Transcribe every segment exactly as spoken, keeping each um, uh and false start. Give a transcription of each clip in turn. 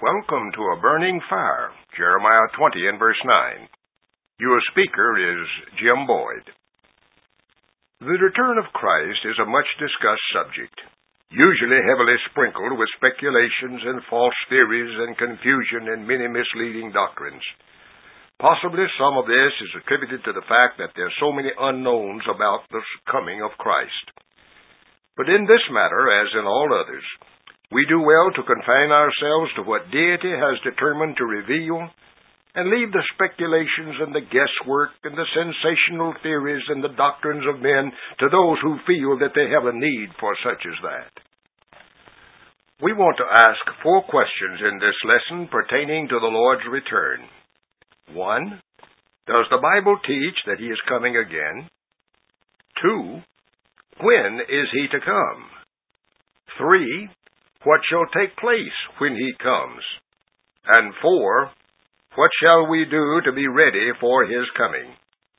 Welcome to A Burning Fire, Jeremiah twenty and verse nine. Your speaker is Jim Boyd. The return of Christ is a much-discussed subject, usually heavily sprinkled with speculations and false theories and confusion and many misleading doctrines. Possibly some of this is attributed to the fact that there are so many unknowns about the coming of Christ. But in this matter, as in all others, we do well to confine ourselves to what deity has determined to reveal and leave the speculations and the guesswork and the sensational theories and the doctrines of men to those who feel that they have a need for such as that. We want to ask four questions in this lesson pertaining to the Lord's return. One, does the Bible teach that He is coming again? Two, when is He to come? Three, what shall take place when He comes? And four, what shall we do to be ready for His coming?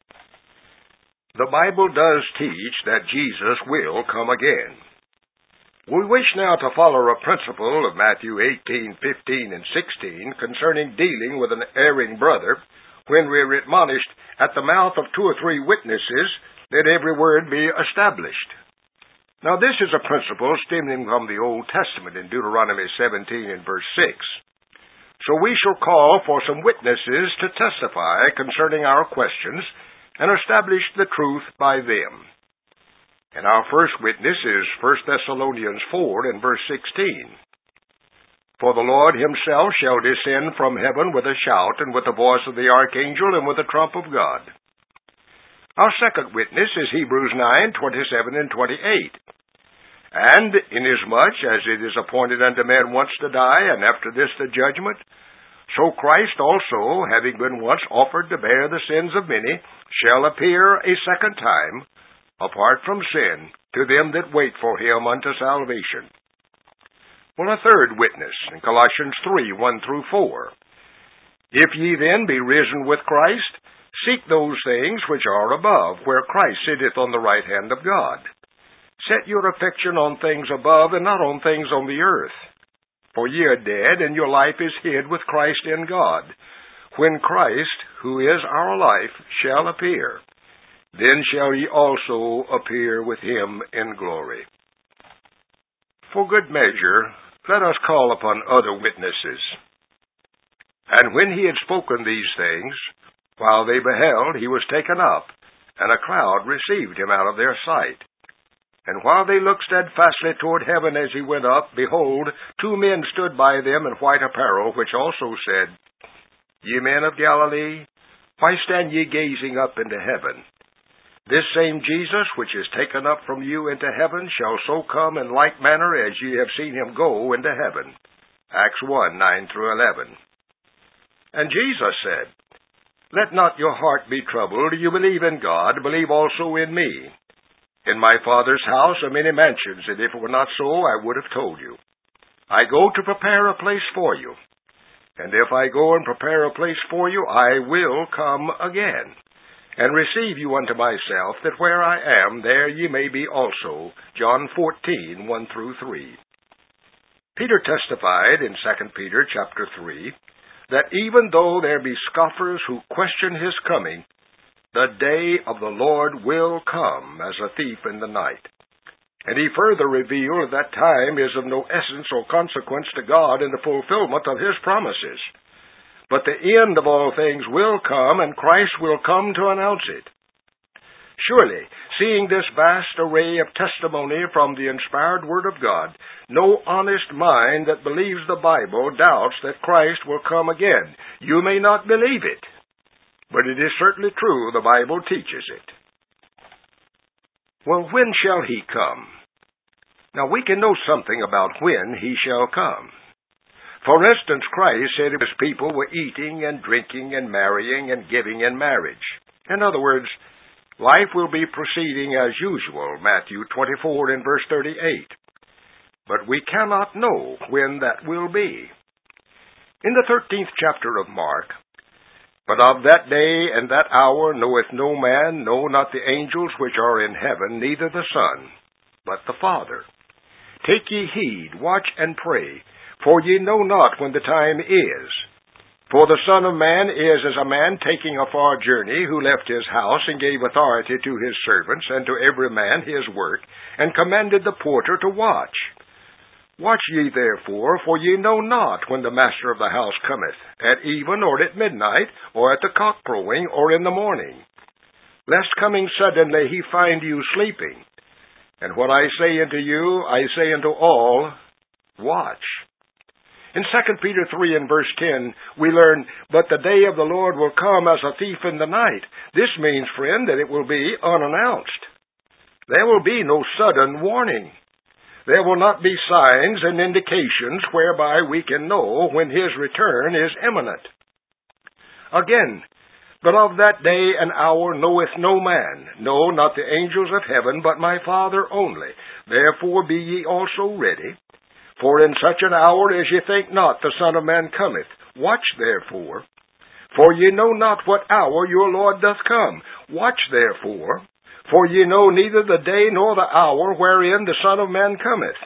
The Bible does teach that Jesus will come again. We wish now to follow a principle of Matthew eighteen, fifteen, and sixteen concerning dealing with an erring brother, when we are admonished at the mouth of two or three witnesses, let every word be established. Now this is a principle stemming from the Old Testament in Deuteronomy seventeen and verse six. So we shall call for some witnesses to testify concerning our questions and establish the truth by them. And our first witness is First Thessalonians four and verse sixteen. For the Lord Himself shall descend from heaven with a shout, and with the voice of the archangel, and with the trump of God. Our second witness is Hebrews nine, twenty-seven and twenty-eight. And inasmuch as it is appointed unto man once to die, and after this the judgment, so Christ also, having been once offered to bear the sins of many, shall appear a second time, apart from sin, to them that wait for Him unto salvation. Well, a third witness, in Colossians three, one through four. If ye then be risen with Christ, seek those things which are above, where Christ sitteth on the right hand of God. Set your affection on things above, and not on things on the earth. For ye are dead, and your life is hid with Christ in God. When Christ, who is our life, shall appear, then shall ye also appear with Him in glory. For good measure, let us call upon other witnesses. And when he had spoken these things, while they beheld, he was taken up, and a crowd received him out of their sight. And while they looked steadfastly toward heaven as he went up, behold, two men stood by them in white apparel, which also said, Ye men of Galilee, why stand ye gazing up into heaven? This same Jesus, which is taken up from you into heaven, shall so come in like manner as ye have seen Him go into heaven. Acts one, nine through eleven. And Jesus said, Let not your heart be troubled. You believe in God, believe also in me. In my Father's house are many mansions, and if it were not so, I would have told you. I go to prepare a place for you. And if I go and prepare a place for you, I will come again, and receive you unto myself, that where I am, there ye may be also. John fourteen, one through three. Peter testified in Second Peter chapter three, that even though there be scoffers who question His coming, the day of the Lord will come as a thief in the night. And he further revealed that time is of no essence or consequence to God in the fulfillment of His promises. But the end of all things will come, and Christ will come to announce it. Surely, seeing this vast array of testimony from the inspired Word of God, no honest mind that believes the Bible doubts that Christ will come again. You may not believe it, but it is certainly true the Bible teaches it. Well, when shall He come? Now, we can know something about when He shall come. For instance, Christ said His people were eating and drinking and marrying and giving in marriage. In other words, life will be proceeding as usual, Matthew twenty-four and verse thirty-eight. But we cannot know when that will be. In the thirteenth chapter of Mark, But of that day and that hour knoweth no man, no, not the angels which are in heaven, neither the Son, but the Father. Take ye heed, watch and pray, for ye know not when the time is. For the Son of Man is as a man taking a far journey, who left his house, and gave authority to his servants, and to every man his work, and commanded the porter to watch. Watch ye therefore, for ye know not when the master of the house cometh, at even, or at midnight, or at the cock crowing, or in the morning, lest coming suddenly he find you sleeping. And what I say unto you, I say unto all, watch. In Second Peter three and verse ten, we learn, But the day of the Lord will come as a thief in the night. This means, friend, that it will be unannounced. There will be no sudden warning. There will not be signs and indications whereby we can know when His return is imminent. Again, but of that day and hour knoweth no man, no, not the angels of heaven, but my Father only. Therefore be ye also ready. For in such an hour as ye think not, the Son of Man cometh. Watch therefore, for ye know not what hour your Lord doth come. Watch therefore, for ye know neither the day nor the hour wherein the Son of Man cometh.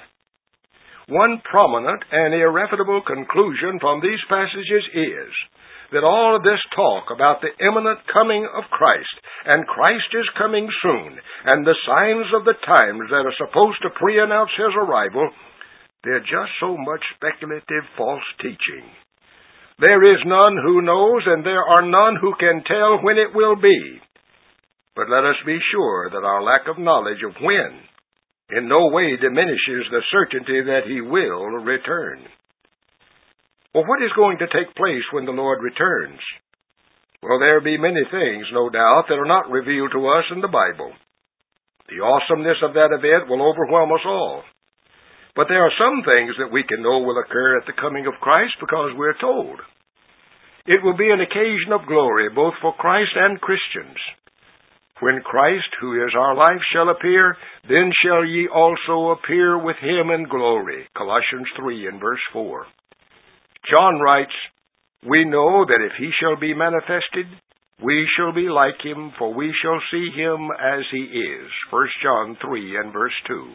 One prominent and irrefutable conclusion from these passages is that all of this talk about the imminent coming of Christ, and Christ is coming soon, and the signs of the times that are supposed to pre-announce His arrival, they're just so much speculative false teaching. There is none who knows, and there are none who can tell when it will be. But let us be sure that our lack of knowledge of when in no way diminishes the certainty that He will return. Well, what is going to take place when the Lord returns? Well, there be many things, no doubt, that are not revealed to us in the Bible. The awesomeness of that event will overwhelm us all. But there are some things that we can know will occur at the coming of Christ because we're told. It will be an occasion of glory both for Christ and Christians. When Christ, who is our life, shall appear, then shall ye also appear with Him in glory. Colossians three and verse four. John writes, We know that if He shall be manifested, we shall be like Him, for we shall see Him as He is. First John three and verse two.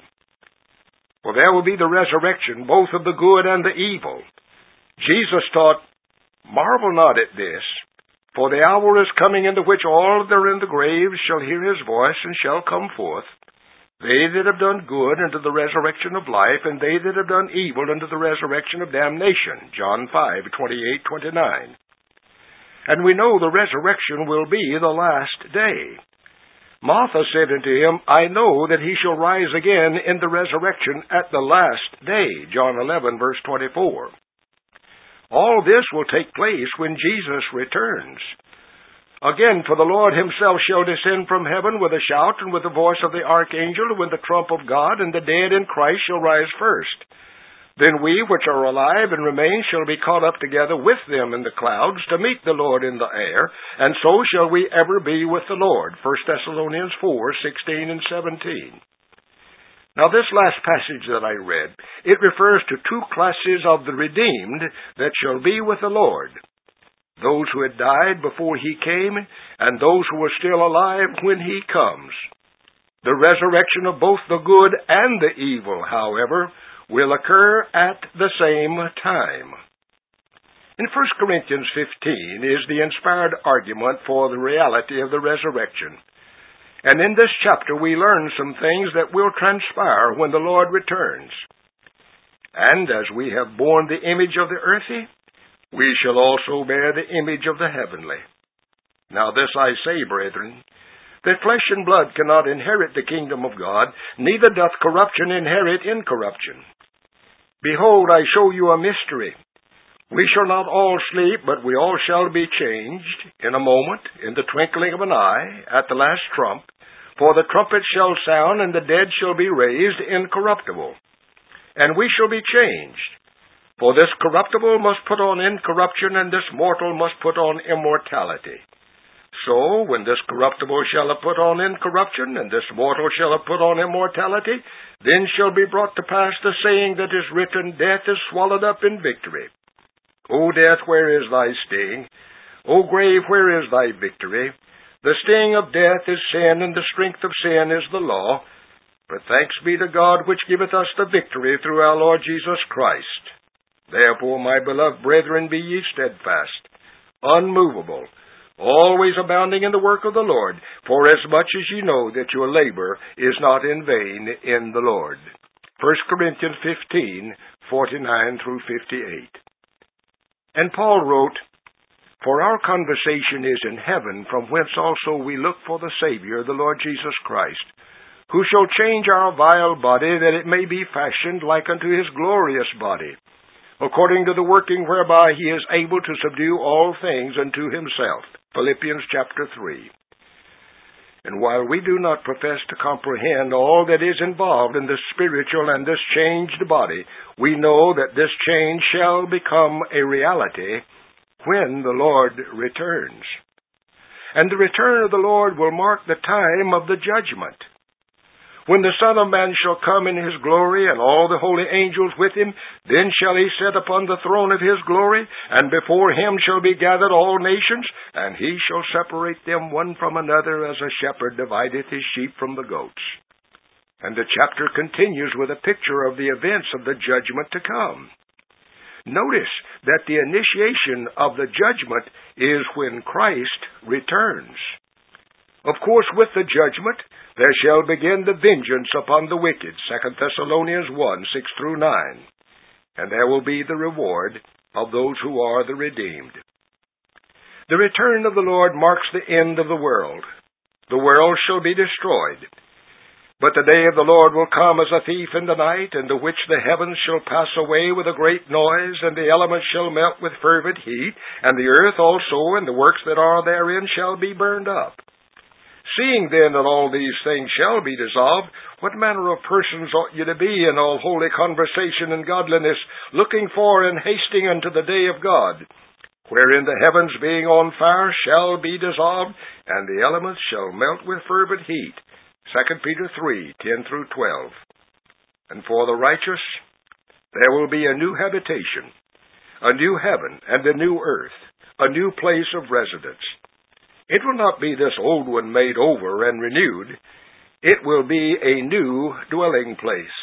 For there will be the resurrection both of the good and the evil. Jesus taught, Marvel not at this, for the hour is coming into which all that are in the graves shall hear His voice and shall come forth, they that have done good unto the resurrection of life, and they that have done evil unto the resurrection of damnation. John five, twenty-eight, twenty-nine. And we know the resurrection will be the last day. Martha said unto Him, I know that He shall rise again in the resurrection at the last day. John eleven, verse twenty-four. All this will take place when Jesus returns. Again, for the Lord Himself shall descend from heaven with a shout, and with the voice of the archangel, and with the trump of God, and the dead in Christ shall rise first. Then we which are alive and remain shall be caught up together with them in the clouds to meet the Lord in the air, and so shall we ever be with the Lord. First Thessalonians four, sixteen and seventeen. Now this last passage that I read, it refers to two classes of the redeemed that shall be with the Lord. Those who had died before He came, and those who are still alive when He comes. The resurrection of both the good and the evil, however, will occur at the same time. In First Corinthians fifteen is the inspired argument for the reality of the resurrection. And in this chapter we learn some things that will transpire when the Lord returns. And as we have borne the image of the earthly, we shall also bear the image of the heavenly. Now this I say, brethren, that flesh and blood cannot inherit the kingdom of God, neither doth corruption inherit incorruption. Behold, I show you a mystery. We shall not all sleep, but we all shall be changed in a moment, in the twinkling of an eye, at the last trump. For the trumpet shall sound, and the dead shall be raised incorruptible. And we shall be changed. For this corruptible must put on incorruption, and this mortal must put on immortality. So, when this corruptible shall have put on incorruption, and this mortal shall have put on immortality, then shall be brought to pass the saying that is written, Death is swallowed up in victory. O death, where is thy sting? O grave, where is thy victory? The sting of death is sin, and the strength of sin is the law. But thanks be to God which giveth us the victory through our Lord Jesus Christ. Therefore, my beloved brethren, be ye steadfast, unmovable, always abounding in the work of the Lord, forasmuch as ye know that your labor is not in vain in the Lord. First Corinthians fifteen, forty-nine through fifty-eight. And Paul wrote, For our conversation is in heaven, from whence also we look for the Savior, the Lord Jesus Christ, who shall change our vile body, that it may be fashioned like unto his glorious body, according to the working whereby he is able to subdue all things unto himself. Philippians chapter three. And while we do not profess to comprehend all that is involved in this spiritual and this changed body, we know that this change shall become a reality when the Lord returns. And the return of the Lord will mark the time of the judgment. When the Son of Man shall come in his glory, and all the holy angels with him, then shall he sit upon the throne of his glory, and before him shall be gathered all nations, and he shall separate them one from another, as a shepherd divideth his sheep from the goats. And the chapter continues with a picture of the events of the judgment to come. Notice that the initiation of the judgment is when Christ returns. Of course, with the judgment, there shall begin the vengeance upon the wicked, Second Thessalonians one, six through nine. And there will be the reward of those who are the redeemed. The return of the Lord marks the end of the world. The world shall be destroyed. But the day of the Lord will come as a thief in the night, in the which the heavens shall pass away with a great noise, and the elements shall melt with fervent heat, and the earth also and the works that are therein shall be burned up. Seeing then that all these things shall be dissolved, what manner of persons ought ye to be in all holy conversation and godliness, looking for and hasting unto the day of God, wherein the heavens being on fire shall be dissolved, and the elements shall melt with fervent heat. Second Peter three, ten through twelve. And for the righteous there will be a new habitation, a new heaven and a new earth, a new place of residence. It will not be this old one made over and renewed. It will be a new dwelling place.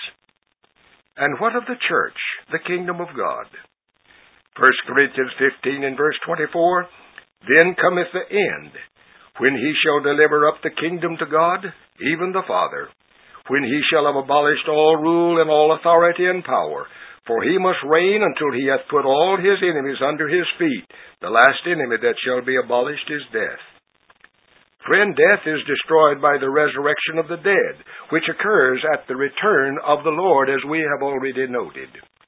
And what of the church, the kingdom of God? First Corinthians fifteen and verse twenty-four, Then cometh the end, when he shall deliver up the kingdom to God, even the Father, when he shall have abolished all rule and all authority and power. For he must reign until he hath put all his enemies under his feet. The last enemy that shall be abolished is death. Friend, death is destroyed by the resurrection of the dead, which occurs at the return of the Lord, as we have already noted.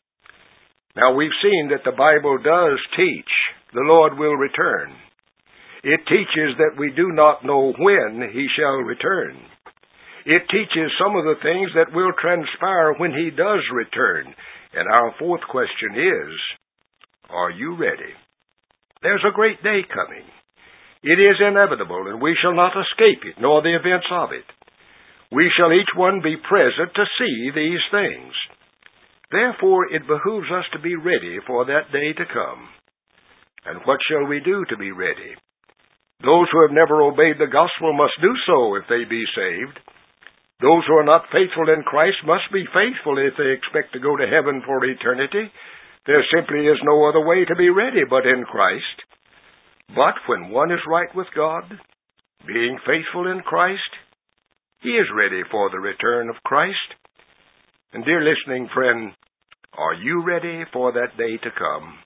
Now, we've seen that the Bible does teach the Lord will return. It teaches that we do not know when he shall return. It teaches some of the things that will transpire when he does return. And our fourth question is, are you ready? There's a great day coming. It is inevitable, and we shall not escape it, nor the events of it. We shall each one be present to see these things. Therefore, it behooves us to be ready for that day to come. And what shall we do to be ready? Those who have never obeyed the gospel must do so if they be saved. Those who are not faithful in Christ must be faithful if they expect to go to heaven for eternity. There simply is no other way to be ready but in Christ. But when one is right with God, being faithful in Christ, he is ready for the return of Christ. And dear listening friend, are you ready for that day to come?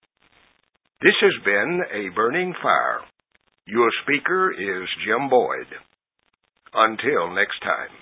This has been A Burning Fire. Your speaker is Jim Boyd. Until next time.